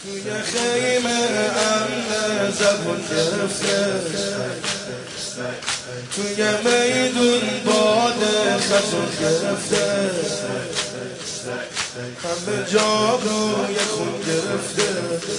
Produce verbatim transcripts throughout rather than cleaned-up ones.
توی خیمه امن زبون گرفته، توی میدون باد خزون گرفته، همه جا روی خون گرفته.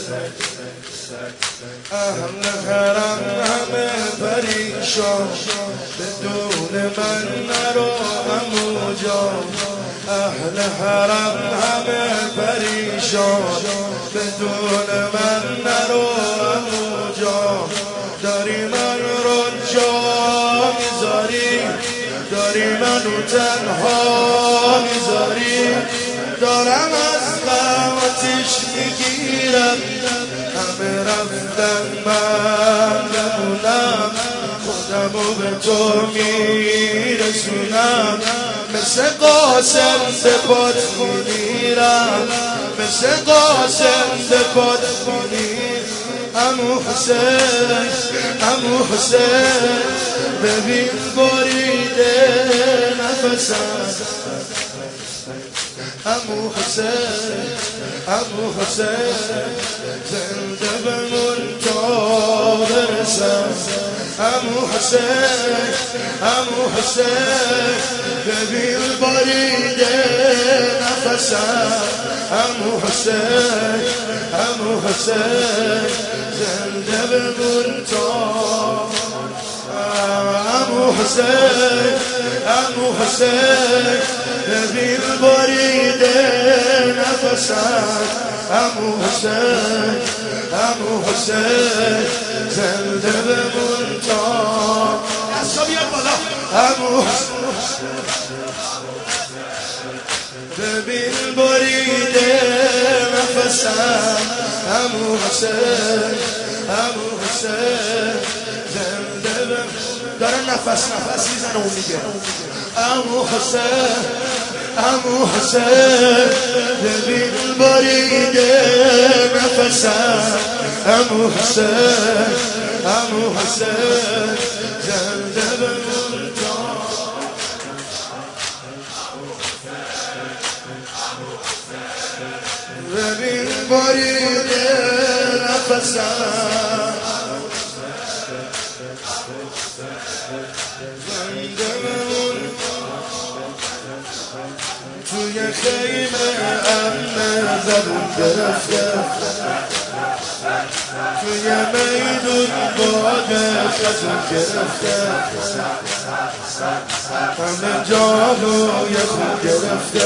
اهل حرم همه پریشان، بدون من نرو عمو جان. اهل حرم همه پریشان، بدون من نرو عمو جان. داری من رو جا میذاری، داری منو تنها میذاری. دارم از غم آتیش میگیرم، همه رفتن من بمونم. خودمو به تو میرسونم، مثل قاسم به پات میمیرم، مثل قاسم به پات میمیرم. عمو حسین، عمو حسین، ببین بریده نفسم. عمو حسین، عمو حسین، زنده بمون تا برسم. عمو حسین، عمو حسین، ببین بریده نفسم. عمو حسین، عمو حسین، زنده بمون تا. عمو حسین، عمو حسین، ببین بریده نفسم. عمو حسین، عمو حسین، زنده بمون تا. دستا بیاد بالا. عمو حسین، ببین بریده نفسم. عمو حسین، عمو حسین، زنده بمون. داره نفس نفس میزنه اون میگه عمو حسین، عمو حسین، ببین بریده نفسم. عمو حسین، عمو حسین، زنده بمون تا. ببین بریده نفسم. توی خیمه امن زبون گرفته، توی میدون باد خزون گرفته، همه جا روی خون گرفته.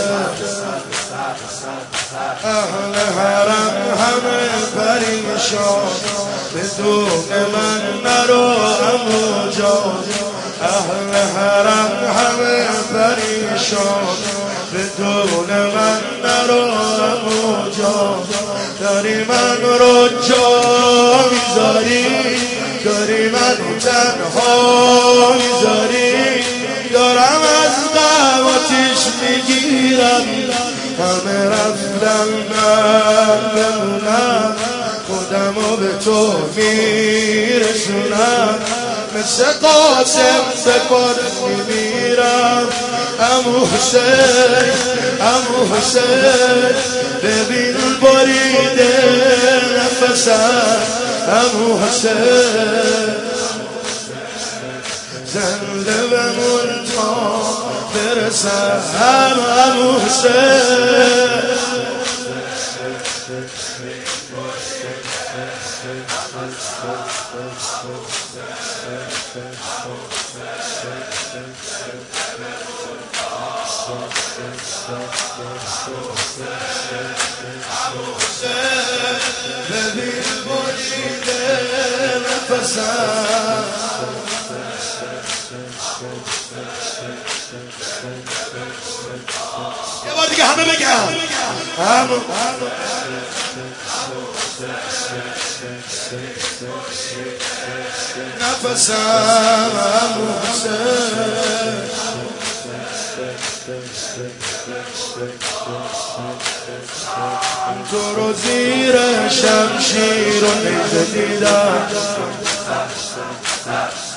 اهل حرم همه پریشان، بدون من نرو عمو جان. اهل حرم همه پریشان، بدون من نرو عمو جان. داری من رو جا میذاری، داری منو تنها میذاری. دارم از غم آتیش میگیرم، همه رفتن من بمونم. خودمو به تو میرسونم، مثل قاسم به پات میمیرم. عمو حسین، عمو حسین، ببین بریده نفسم. عمو حسین، زنده بمون تا برسم. عمو حسین، ببین بریده نفسم. یه بار دیگه همه بگم عمو نفسم. عمو حسین، تو رو زیر شمشیر و نیزه دیدم.